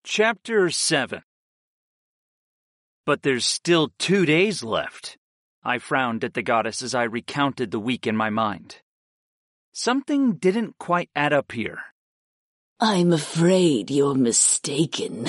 Chapter 7. But there's still 2 days left. I frowned at the goddess as I recounted the week in my mind. Something didn't quite add up here. I'm afraid you're mistaken,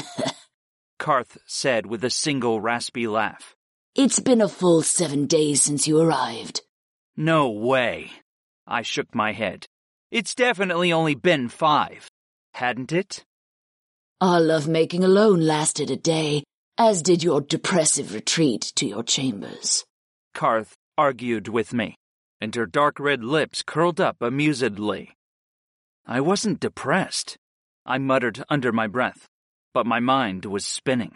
Karth said with a single raspy laugh. It's been a full 7 days since you arrived. No way. I shook my head. It's definitely only been 5, hadn't it? Our lovemaking alone lasted a day, as did your depressive retreat to your chambers. Karth argued with me, and her dark red lips curled up amusedly. I wasn't depressed, I muttered under my breath, but my mind was spinning.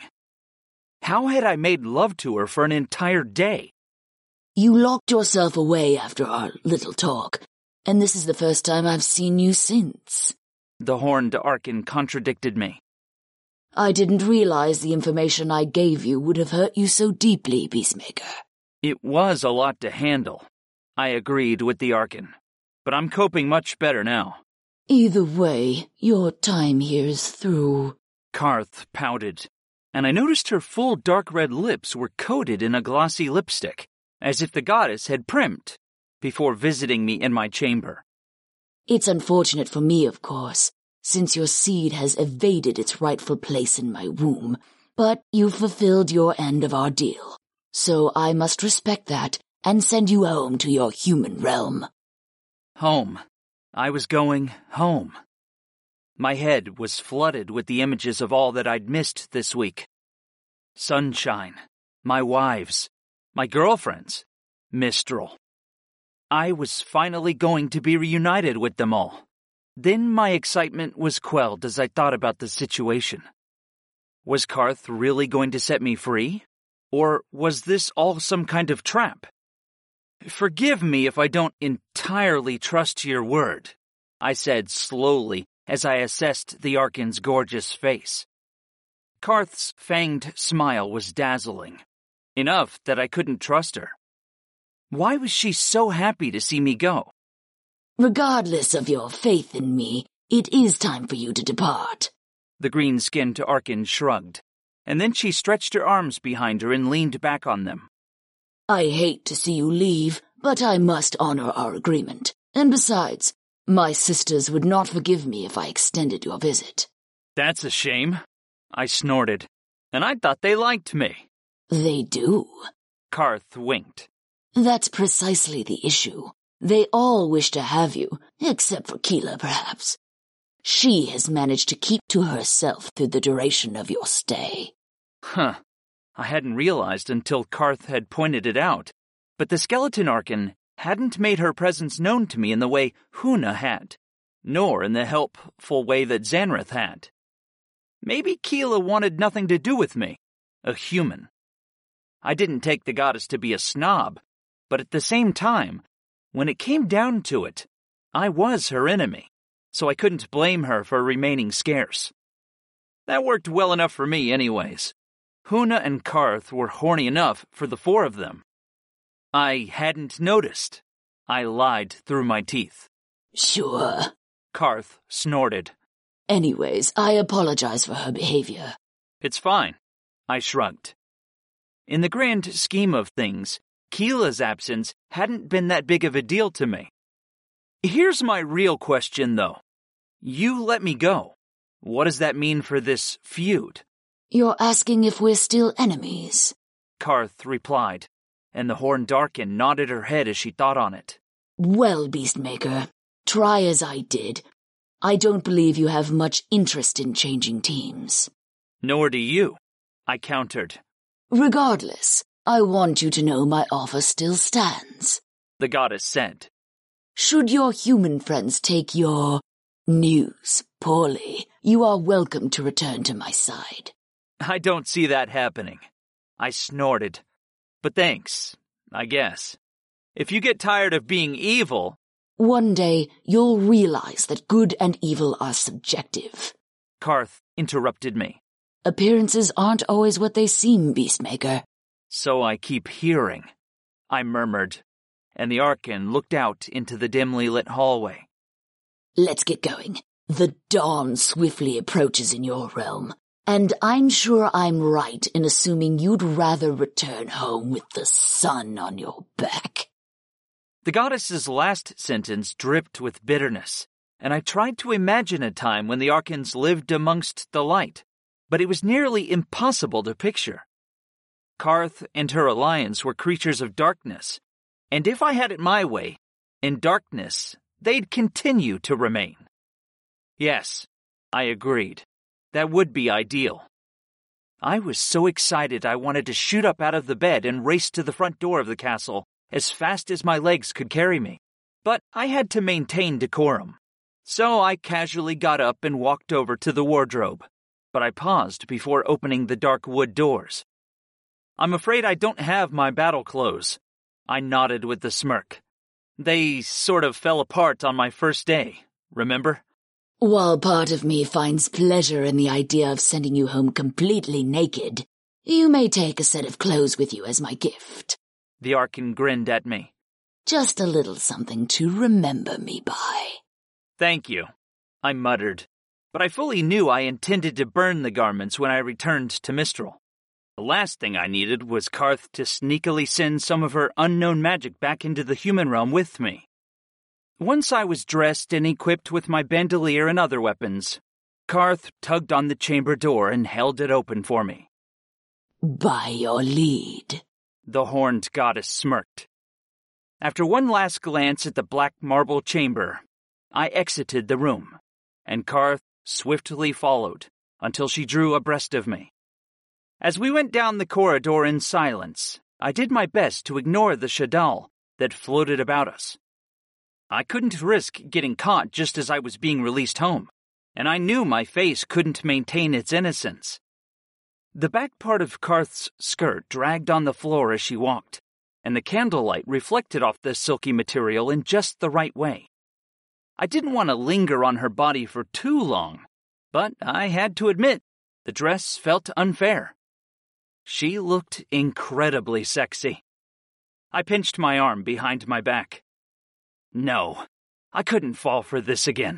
How had I made love to her for an entire day? You locked yourself away after our little talk, and this is the first time I've seen you since. The horned Archon contradicted me. I didn't realize the information I gave you would have hurt you so deeply, Beastmaker. It was a lot to handle. I agreed with the Archon, but I'm coping much better now. Either way, your time here is through. Karth pouted, and I noticed her full dark red lips were coated in a glossy lipstick, as if the goddess had primed, before visiting me in my chamber. It's unfortunate for me, of course, since your seed has evaded its rightful place in my womb, but you've fulfilled your end of our deal, so I must respect that and send you home to your human realm. Home. I was going home. My head was flooded with the images of all that I'd missed this week. Sunshine, my wives, my girlfriends, Mistral. I was finally going to be reunited with them all. Then my excitement was quelled as I thought about the situation. Was Karth really going to set me free? Or was this all some kind of trap? Forgive me if I don't entirely trust your word, I said slowly as I assessed the Archon's gorgeous face. Karth's fanged smile was dazzling, enough that I couldn't trust her. Why was she so happy to see me go? Regardless of your faith in me, it is time for you to depart. The green-skinned Archon shrugged, and then she stretched her arms behind her and leaned back on them. I hate to see you leave, but I must honor our agreement. And besides, my sisters would not forgive me if I extended your visit. That's a shame, I snorted, and I thought they liked me. They do. Karth winked. That's precisely the issue. They all wish to have you, except for Keela, perhaps. She has managed to keep to herself through the duration of your stay. Huh. I hadn't realized until Karth had pointed it out, but the Skeleton Archon hadn't made her presence known to me in the way Huna had, nor in the helpful way that Xanrith had. Maybe Keela wanted nothing to do with me, a human. I didn't take the goddess to be a snob, but at the same time, when it came down to it, I was her enemy, so I couldn't blame her for remaining scarce. That worked well enough for me anyways. Huna and Karth were horny enough for the 4 of them. I hadn't noticed. I lied through my teeth. Sure. Karth snorted. Anyways, I apologize for her behavior. It's fine. I shrugged. In the grand scheme of things, Keela's absence hadn't been that big of a deal to me. Here's my real question, though. You let me go. What does that mean for this feud? You're asking if we're still enemies? Karth replied, and the Horned Archon nodded her head as she thought on it. Well, Beastmaker, try as I did, I don't believe you have much interest in changing teams. Nor do you, I countered. Regardless, I want you to know my offer still stands, the goddess said. Should your human friends take your news poorly, you are welcome to return to my side. I don't see that happening. I snorted. But thanks, I guess. If you get tired of being evil... One day, you'll realize that good and evil are subjective. Karth interrupted me. Appearances aren't always what they seem, Beastmaker. So I keep hearing, I murmured, and the Archon looked out into the dimly lit hallway. Let's get going. The dawn swiftly approaches in your realm. And I'm sure I'm right in assuming you'd rather return home with the sun on your back. The goddess's last sentence dripped with bitterness, and I tried to imagine a time when the Arkans lived amongst the light, but it was nearly impossible to picture. Karth and her alliance were creatures of darkness, and if I had it my way, in darkness, they'd continue to remain. Yes, I agreed. That would be ideal. I was so excited I wanted to shoot up out of the bed and race to the front door of the castle as fast as my legs could carry me. But I had to maintain decorum. So I casually got up and walked over to the wardrobe, but I paused before opening the dark wood doors. I'm afraid I don't have my battle clothes. I nodded with a smirk. They sort of fell apart on my first day, remember? While part of me finds pleasure in the idea of sending you home completely naked, you may take a set of clothes with you as my gift. The Arkan grinned at me. Just a little something to remember me by. Thank you, I muttered, but I fully knew I intended to burn the garments when I returned to Mistral. The last thing I needed was Karth to sneakily send some of her unknown magic back into the human realm with me. Once I was dressed and equipped with my bandolier and other weapons, Karth tugged on the chamber door and held it open for me. By your lead, the horned goddess smirked. After one last glance at the black marble chamber, I exited the room, and Karth swiftly followed until she drew abreast of me. As we went down the corridor in silence, I did my best to ignore the Shadal that floated about us. I couldn't risk getting caught just as I was being released home, and I knew my face couldn't maintain its innocence. The back part of Karth's skirt dragged on the floor as she walked, and the candlelight reflected off the silky material in just the right way. I didn't want to linger on her body for too long, but I had to admit, the dress felt unfair. She looked incredibly sexy. I pinched my arm behind my back. No, I couldn't fall for this again.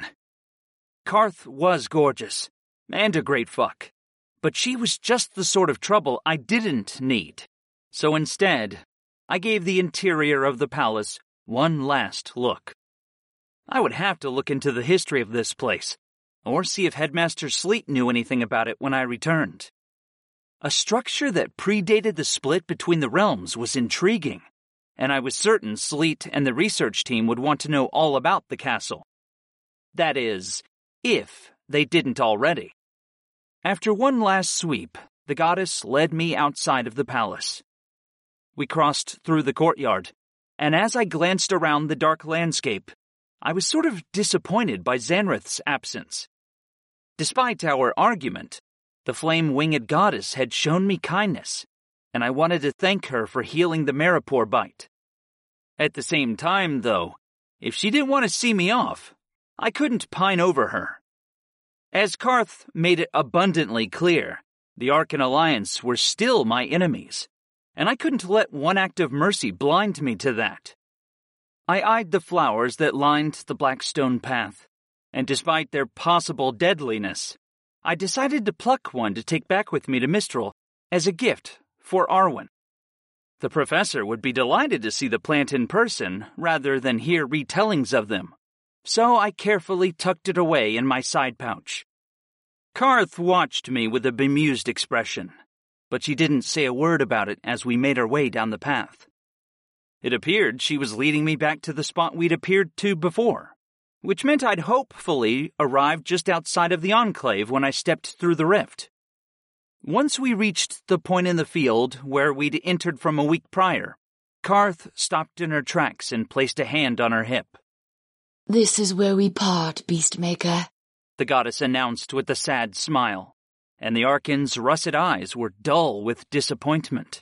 Karth was gorgeous, and a great fuck, but she was just the sort of trouble I didn't need. So instead, I gave the interior of the palace one last look. I would have to look into the history of this place, or see if Headmaster Sleet knew anything about it when I returned. A structure that predated the split between the realms was intriguing, and I was certain Sleet and the research team would want to know all about the castle. That is, if they didn't already. After one last sweep, the goddess led me outside of the palace. We crossed through the courtyard, and as I glanced around the dark landscape, I was sort of disappointed by Xanrith's absence. Despite our argument, the flame-winged goddess had shown me kindness, and I wanted to thank her for healing the Maripor bite. At the same time, though, if she didn't want to see me off, I couldn't pine over her. As Karth made it abundantly clear, the Arkan Alliance were still my enemies, and I couldn't let one act of mercy blind me to that. I eyed the flowers that lined the Blackstone path, and despite their possible deadliness, I decided to pluck one to take back with me to Mistral as a gift for Arwen. The professor would be delighted to see the plant in person rather than hear retellings of them, so I carefully tucked it away in my side pouch. Karth watched me with a bemused expression, but she didn't say a word about it as we made our way down the path. It appeared she was leading me back to the spot we'd appeared to before, which meant I'd hopefully arrived just outside of the Enclave when I stepped through the rift. Once we reached the point in the field where we'd entered from a week prior, Karth stopped in her tracks and placed a hand on her hip. This is where we part, Beastmaker, the goddess announced with a sad smile, and the Arkan's russet eyes were dull with disappointment.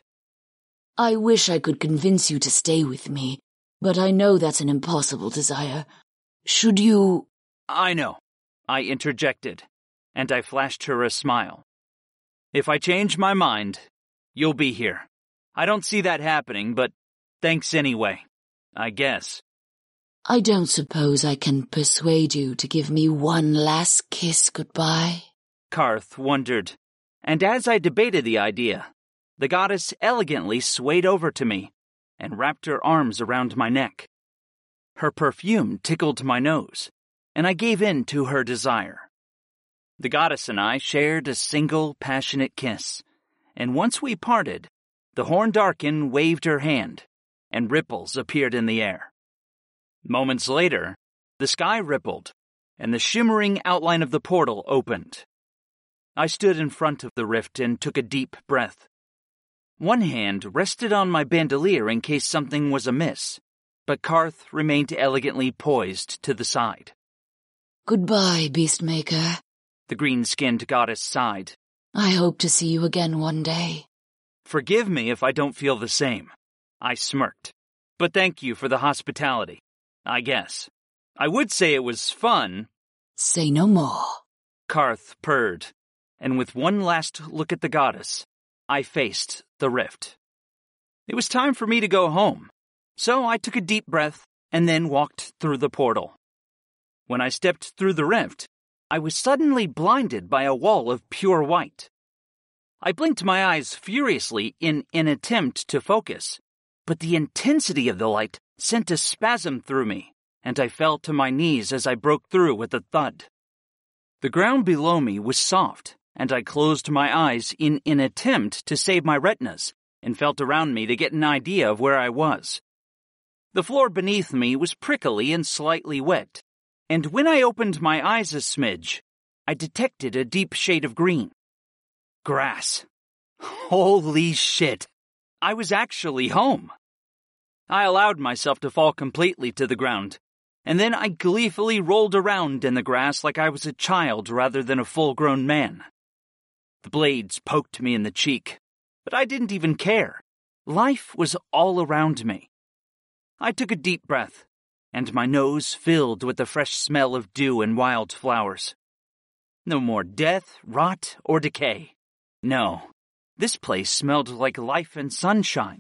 I wish I could convince you to stay with me, but I know that's an impossible desire. Should you— I know, I interjected, and I flashed her a smile. If I change my mind, you'll be here. I don't see that happening, but thanks anyway, I guess. I don't suppose I can persuade you to give me one last kiss goodbye? Karth wondered, And as I debated the idea, the goddess elegantly swayed over to me and wrapped her arms around my neck. Her perfume tickled my nose, and I gave in to her desire. The goddess and I shared a single passionate kiss, and once we parted, the Horned Archon waved her hand, and ripples appeared in the air. Moments later, the sky rippled, and the shimmering outline of the portal opened. I stood in front of the rift and took a deep breath. One hand rested on my bandolier in case something was amiss, but Karth remained elegantly poised to the side. Goodbye, Beastmaker, the green-skinned goddess sighed. I hope to see you again one day. Forgive me if I don't feel the same, I smirked. But thank you for the hospitality, I guess. I would say it was fun. Say no more, Karth purred, and with one last look at the goddess, I faced the rift. It was time for me to go home, so I took a deep breath and then walked through the portal. When I stepped through the rift, I was suddenly blinded by a wall of pure white. I blinked my eyes furiously in an attempt to focus, but the intensity of the light sent a spasm through me, and I fell to my knees as I broke through with a thud. The ground below me was soft, and I closed my eyes in an attempt to save my retinas and felt around me to get an idea of where I was. The floor beneath me was prickly and slightly wet, and when I opened my eyes a smidge, I detected a deep shade of green. Grass. Holy shit! I was actually home. I allowed myself to fall completely to the ground, and then I gleefully rolled around in the grass like I was a child rather than a full-grown man. The blades poked me in the cheek, but I didn't even care. Life was all around me. I took a deep breath, and my nose filled with the fresh smell of dew and wild flowers. No more death, rot, or decay. No, this place smelled like life and sunshine.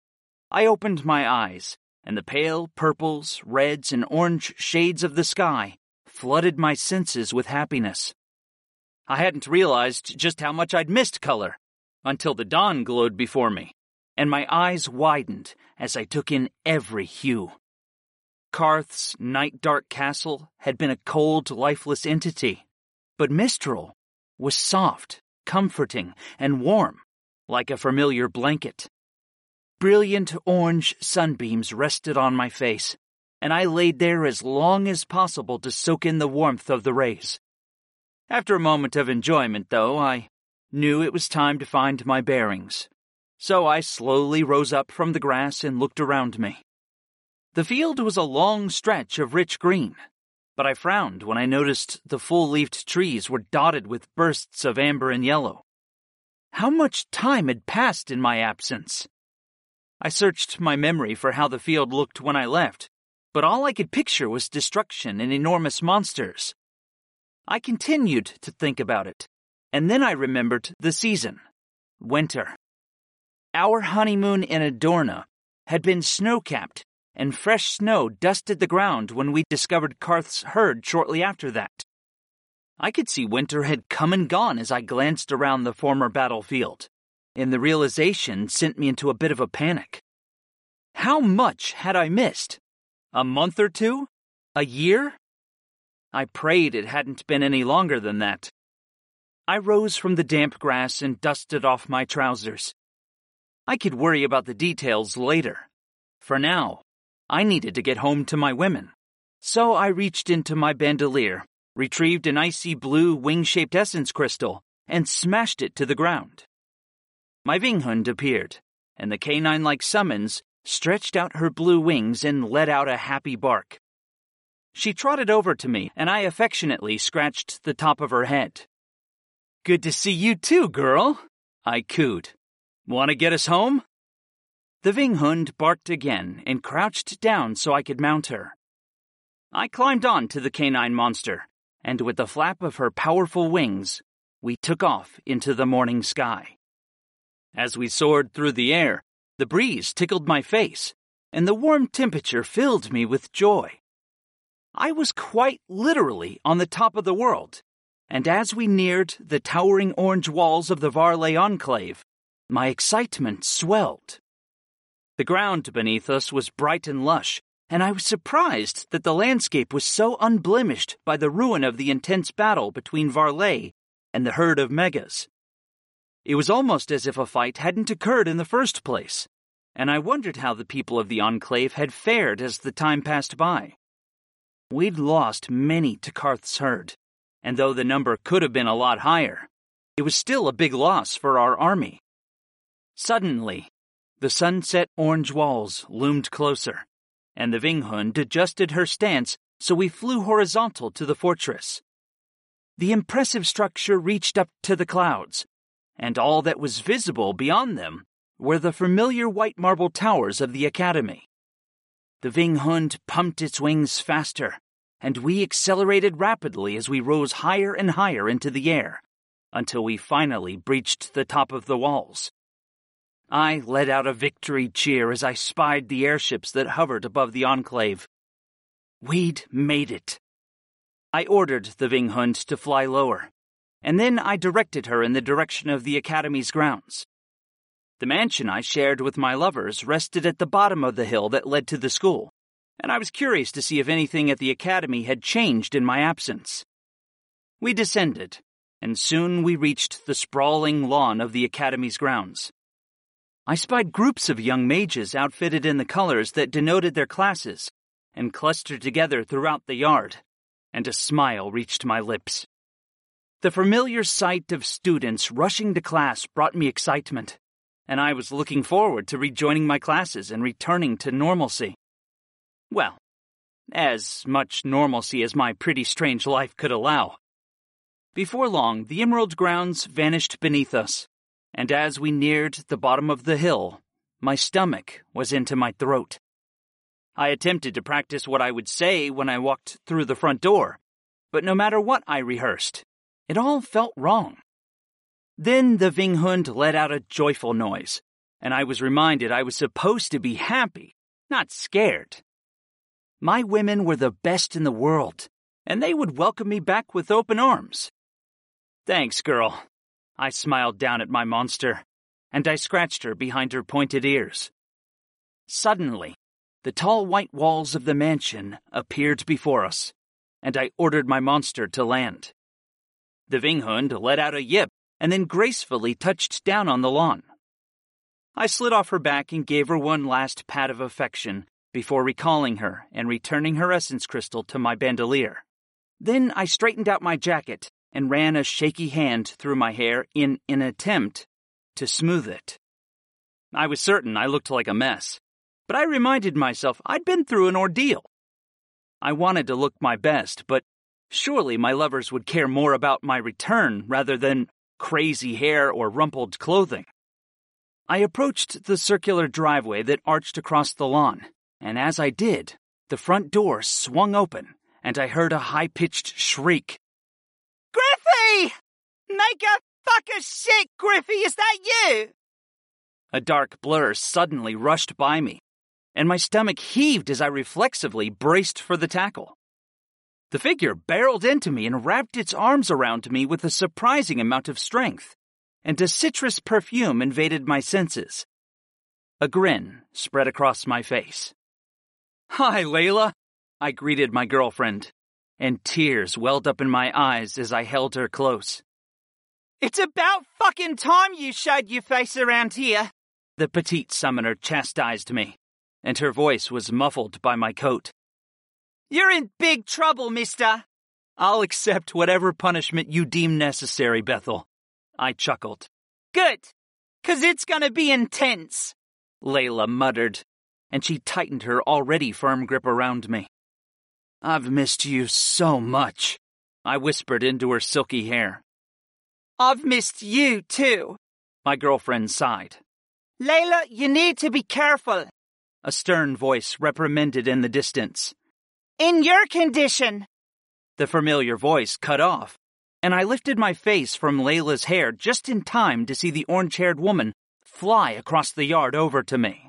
I opened my eyes, and the pale purples, reds, and orange shades of the sky flooded my senses with happiness. I hadn't realized just how much I'd missed color until the dawn glowed before me, and my eyes widened as I took in every hue. Karth's night-dark castle had been a cold, lifeless entity, but Mistral was soft, comforting, and warm, like a familiar blanket. Brilliant orange sunbeams rested on my face, and I laid there as long as possible to soak in the warmth of the rays. After a moment of enjoyment, though, I knew it was time to find my bearings, so I slowly rose up from the grass and looked around me. The field was a long stretch of rich green, but I frowned when I noticed the full-leafed trees were dotted with bursts of amber and yellow. How much time had passed in my absence? I searched my memory for how the field looked when I left, but all I could picture was destruction and enormous monsters. I continued to think about it, and then I remembered the season, winter. Our honeymoon in Adorna had been snow-capped, and fresh snow dusted the ground when we discovered Karth's herd shortly after that. I could see winter had come and gone as I glanced around the former battlefield, and the realization sent me into a bit of a panic. How much had I missed? A month or two? A year? I prayed it hadn't been any longer than that. I rose from the damp grass and dusted off my trousers. I could worry about the details later. For now, I needed to get home to my women. So I reached into my bandolier, retrieved an icy blue wing-shaped essence crystal, and smashed it to the ground. My Vinghund appeared, and the canine-like summons stretched out her blue wings and let out a happy bark. She trotted over to me, and I affectionately scratched the top of her head. "Good to see you too, girl," I cooed. "Want to get us home?" The Vinghund barked again and crouched down so I could mount her. I climbed on to the canine monster, and with the flap of her powerful wings, we took off into the morning sky. As we soared through the air, the breeze tickled my face, and the warm temperature filled me with joy. I was quite literally on the top of the world, and as we neared the towering orange walls of the Varley Enclave, my excitement swelled. The ground beneath us was bright and lush, and I was surprised that the landscape was so unblemished by the ruin of the intense battle between Varley and the herd of Megas. It was almost as if a fight hadn't occurred in the first place, and I wondered how the people of the Enclave had fared as the time passed by. We'd lost many to Karth's herd, and though the number could have been a lot higher, it was still a big loss for our army. Suddenly, the sunset orange walls loomed closer, and the Vinghund adjusted her stance so we flew horizontal to the fortress. The impressive structure reached up to the clouds, and all that was visible beyond them were the familiar white marble towers of the academy. The Vinghund pumped its wings faster, and we accelerated rapidly as we rose higher and higher into the air, until we finally breached the top of the walls. I let out a victory cheer as I spied the airships that hovered above the Enclave. We'd made it. I ordered the Vinghund to fly lower, and then I directed her in the direction of the Academy's grounds. The mansion I shared with my lovers rested at the bottom of the hill that led to the school, and I was curious to see if anything at the Academy had changed in my absence. We descended, and soon we reached the sprawling lawn of the Academy's grounds. I spied groups of young mages outfitted in the colors that denoted their classes, and clustered together throughout the yard, and a smile reached my lips. The familiar sight of students rushing to class brought me excitement, and I was looking forward to rejoining my classes and returning to normalcy. Well, as much normalcy as my pretty strange life could allow. Before long, the Emerald Grounds vanished beneath us, and as we neared the bottom of the hill, my stomach was into my throat. I attempted to practice what I would say when I walked through the front door, but no matter what I rehearsed, it all felt wrong. Then the Vinghund let out a joyful noise, and I was reminded I was supposed to be happy, not scared. My women were the best in the world, and they would welcome me back with open arms. Thanks, girl. I smiled down at my monster, and I scratched her behind her pointed ears. Suddenly, the tall white walls of the mansion appeared before us, and I ordered my monster to land. The Vinghund let out a yip and then gracefully touched down on the lawn. I slid off her back and gave her one last pat of affection before recalling her and returning her essence crystal to my bandolier. Then I straightened out my jacket and ran a shaky hand through my hair in an attempt to smooth it. I was certain I looked like a mess, but I reminded myself I'd been through an ordeal. I wanted to look my best, but surely my lovers would care more about my return rather than crazy hair or rumpled clothing. I approached the circular driveway that arched across the lawn, and as I did, the front door swung open, and I heard a high-pitched shriek. Griffy! Make a fucker shit, Griffy, is that you? A dark blur suddenly rushed by me, and my stomach heaved as I reflexively braced for the tackle. The figure barreled into me and wrapped its arms around me with a surprising amount of strength, and a citrus perfume invaded my senses. A grin spread across my face. "Hi, Layla," I greeted my girlfriend, and tears welled up in my eyes as I held her close. It's about fucking time you showed your face around here, the petite summoner chastised me, and her voice was muffled by my coat. You're in big trouble, mister. I'll accept whatever punishment you deem necessary, Bethel. I chuckled. Good, 'cause it's gonna be intense, Layla muttered, and she tightened her already firm grip around me. I've missed you so much, I whispered into her silky hair. I've missed you, too, my girlfriend sighed. Layla, you need to be careful, a stern voice reprimanded in the distance. In your condition. The familiar voice cut off, and I lifted my face from Layla's hair just in time to see the orange-haired woman fly across the yard over to me.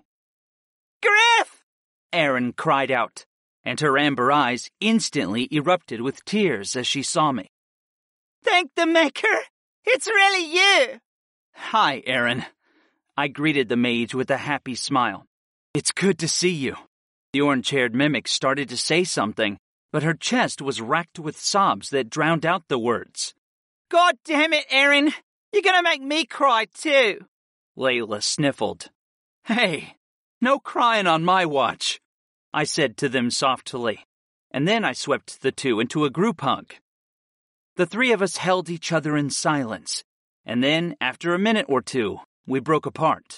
Griff! Erin cried out, and her amber eyes instantly erupted with tears as she saw me. Thank the Maker! It's really you! Hi, Aaron. I greeted the mage with a happy smile. It's good to see you. The orange-haired mimic started to say something, but her chest was racked with sobs that drowned out the words. God damn it, Aaron! You're gonna make me cry too! Layla sniffled. Hey, no crying on my watch, I said to them softly, and then I swept the two into a group hug. The three of us held each other in silence, and then, after a minute or two, we broke apart.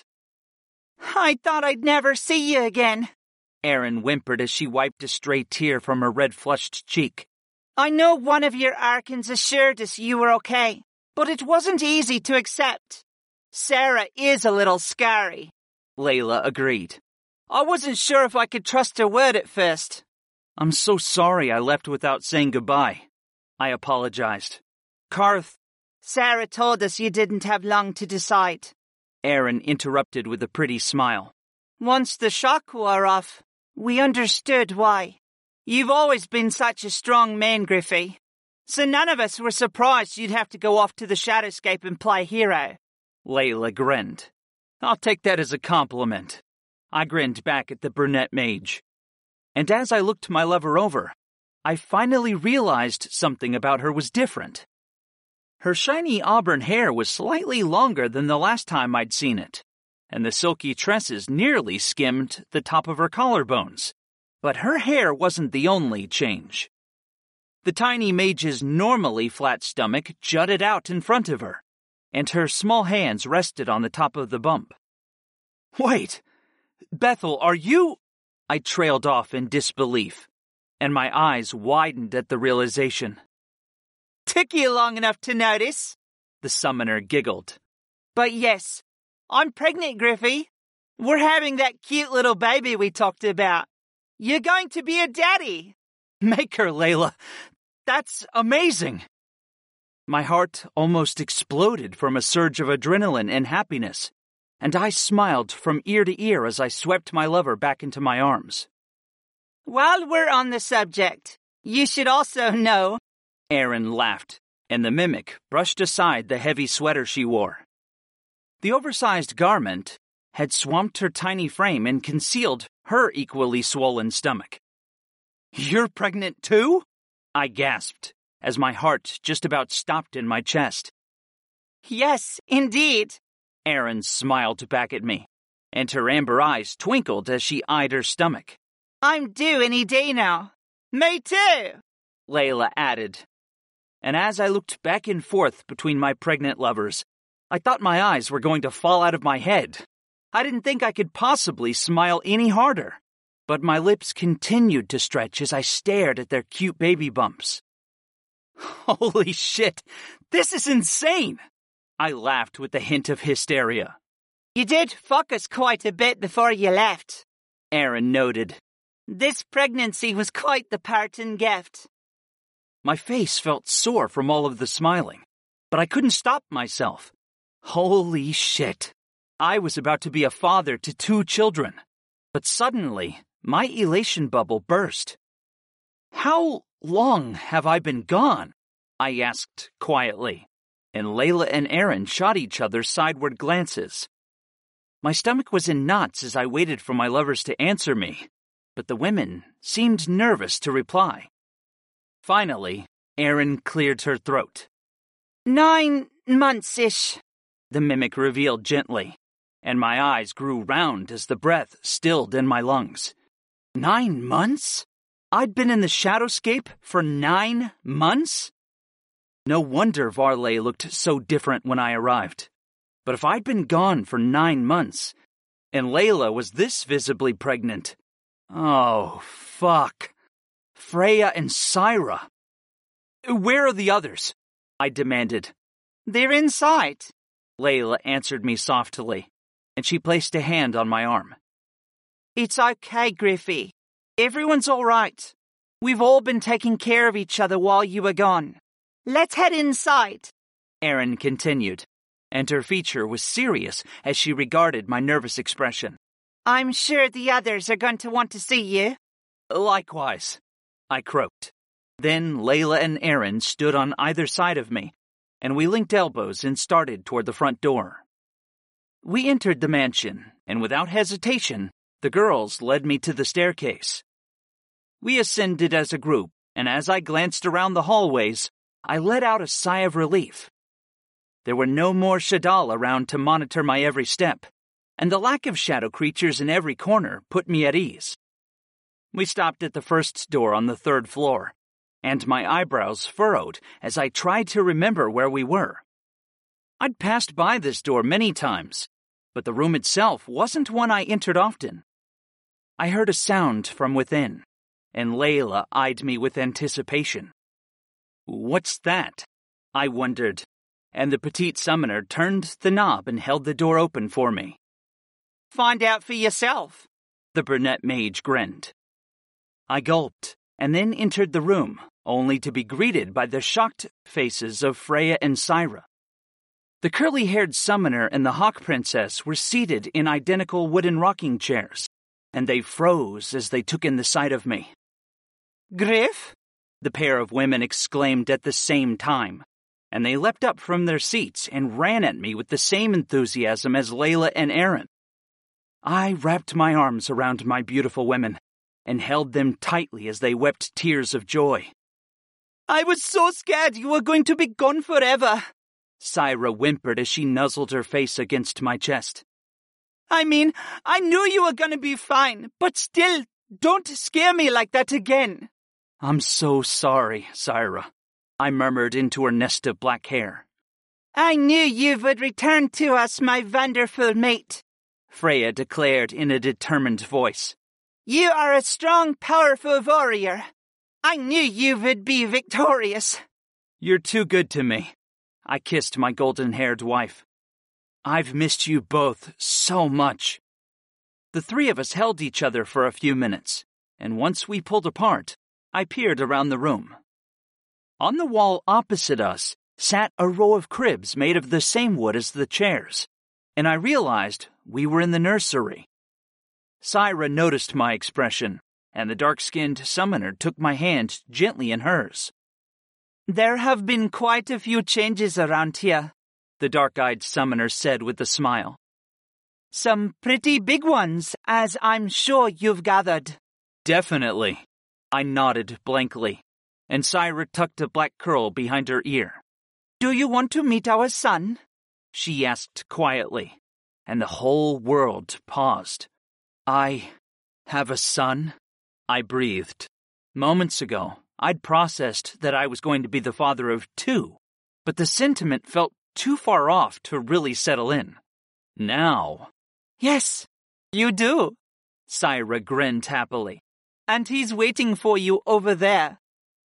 I thought I'd never see you again, Erin whimpered as she wiped a stray tear from her red-flushed cheek. I know one of your Arkans assured us you were okay, but it wasn't easy to accept. Sarah is a little scary, Layla agreed. I wasn't sure if I could trust her word at first. I'm so sorry I left without saying goodbye. I apologized. Karth. Sarah told us you didn't have long to decide, Erin interrupted with a pretty smile. Once the shock wore off, we understood why. You've always been such a strong man, Griffey. So none of us were surprised you'd have to go off to the Shadowscape and play hero. Layla grinned. I'll take that as a compliment. I grinned back at the brunette mage. And as I looked my lover over, I finally realized something about her was different. Her shiny auburn hair was slightly longer than the last time I'd seen it, and the silky tresses nearly skimmed the top of her collarbones. But her hair wasn't the only change. The tiny mage's normally flat stomach jutted out in front of her, and her small hands rested on the top of the bump. Wait, Bethel, are you... I trailed off in disbelief, and my eyes widened at the realization. Took you long enough to notice, the summoner giggled. But yes, I'm pregnant, Griffey. We're having that cute little baby we talked about. You're going to be a daddy. Make her, Layla. That's amazing. My heart almost exploded from a surge of adrenaline and happiness, and I smiled from ear to ear as I swept my lover back into my arms. While we're on the subject, you should also know... Erin laughed, and the mimic brushed aside the heavy sweater she wore. The oversized garment had swamped her tiny frame and concealed her equally swollen stomach. You're pregnant too? I gasped, as my heart just about stopped in my chest. Yes, indeed. Erin smiled back at me, and her amber eyes twinkled as she eyed her stomach. I'm due any day now. Me too, Layla added. And as I looked back and forth between my pregnant lovers, I thought my eyes were going to fall out of my head. I didn't think I could possibly smile any harder, but my lips continued to stretch as I stared at their cute baby bumps. Holy shit, this is insane! I laughed with a hint of hysteria. You did fuck us quite a bit before you left, Erin noted. This pregnancy was quite the parting gift. My face felt sore from all of the smiling, but I couldn't stop myself. Holy shit. I was about to be a father to 2 children, but suddenly, my elation bubble burst. How long have I been gone? I asked quietly, and Layla and Erin shot each other sideward glances. My stomach was in knots as I waited for my lovers to answer me, but the women seemed nervous to reply. Finally, Erin cleared her throat. 9 months-ish, the mimic revealed gently, and my eyes grew round as the breath stilled in my lungs. 9 months? I'd been in the Shadowscape for 9 months? No wonder Varley looked so different when I arrived. But if I'd been gone for 9 months, and Layla was this visibly pregnant... Oh, fuck. Freya and Syra. Where are the others? I demanded. They're inside, Layla answered me softly, and she placed a hand on my arm. It's okay, Griffey. Everyone's all right. We've all been taking care of each other while you were gone. Let's head inside, Erin continued, and her feature was serious as she regarded my nervous expression. I'm sure the others are going to want to see you. Likewise, I croaked. Then Layla and Aaron stood on either side of me, and we linked elbows and started toward the front door. We entered the mansion, and without hesitation, the girls led me to the staircase. We ascended as a group, and as I glanced around the hallways, I let out a sigh of relief. There were no more Shadal around to monitor my every step, and the lack of shadow creatures in every corner put me at ease. We stopped at the first door on the 3rd floor, and my eyebrows furrowed as I tried to remember where we were. I'd passed by this door many times, but the room itself wasn't one I entered often. I heard a sound from within, and Layla eyed me with anticipation. "What's that?" I wondered, and the petite summoner turned the knob and held the door open for me. "Find out for yourself," the brunette mage grinned. I gulped, and then entered the room, only to be greeted by the shocked faces of Freya and Syra. The curly-haired summoner and the Hawk Princess were seated in identical wooden rocking chairs, and they froze as they took in the sight of me. "Griff?" the pair of women exclaimed at the same time, and they leapt up from their seats and ran at me with the same enthusiasm as Layla and Aaron. I wrapped my arms around my beautiful women and held them tightly as they wept tears of joy. "I was so scared you were going to be gone forever," Syra whimpered as she nuzzled her face against my chest. "I mean, I knew you were going to be fine, but still, don't scare me like that again." "I'm so sorry, Syra," I murmured into her nest of black hair. "I knew you would return to us, my wonderful mate," Freya declared in a determined voice. "You are a strong, powerful warrior. I knew you would be victorious." "You're too good to me," I kissed my golden-haired wife. "I've missed you both so much." The three of us held each other for a few minutes, and once we pulled apart, I peered around the room. On the wall opposite us sat a row of cribs made of the same wood as the chairs, and I realized we were in the nursery. Syra noticed my expression, and the dark-skinned summoner took my hand gently in hers. "There have been quite a few changes around here," the dark-eyed summoner said with a smile. "Some pretty big ones, as I'm sure you've gathered." "Definitely," I nodded blankly, and Syra tucked a black curl behind her ear. "Do you want to meet our son?" she asked quietly, and the whole world paused. "I have a son?" I breathed. Moments ago, I'd processed that I was going to be the father of 2, but the sentiment felt too far off to really settle in. Now... "Yes, you do," Syra grinned happily. "And he's waiting for you over there."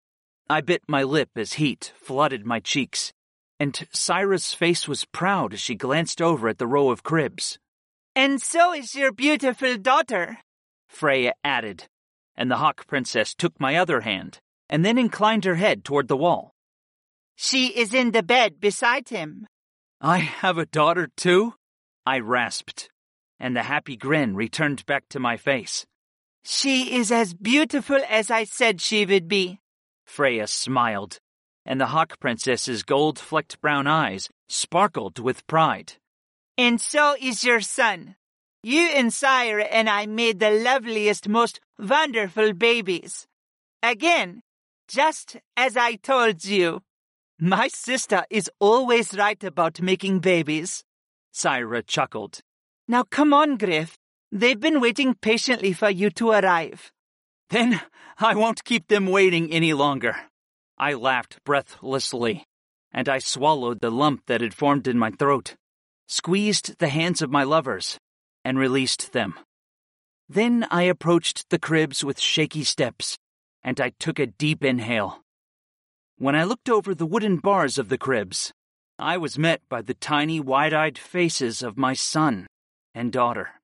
I bit my lip as heat flooded my cheeks, and Syra's face was proud as she glanced over at the row of cribs. "And so is your beautiful daughter," Freya added, and the Hawk Princess took my other hand, and then inclined her head toward the wall. "She is in the bed beside him." "I have a daughter too?" I rasped, and the happy grin returned back to my face. "She is as beautiful as I said she would be," Freya smiled, and the Hawk Princess's gold-flecked brown eyes sparkled with pride. "And so is your son. You and Syra and I made the loveliest, most wonderful babies. Again, just as I told you. My sister is always right about making babies." Syra chuckled. "Now come on, Griff. They've been waiting patiently for you to arrive." "Then I won't keep them waiting any longer." I laughed breathlessly, and I swallowed the lump that had formed in my throat, squeezed the hands of my lovers, and released them. Then I approached the cribs with shaky steps, and I took a deep inhale. When I looked over the wooden bars of the cribs, I was met by the tiny, wide-eyed faces of my son and daughter.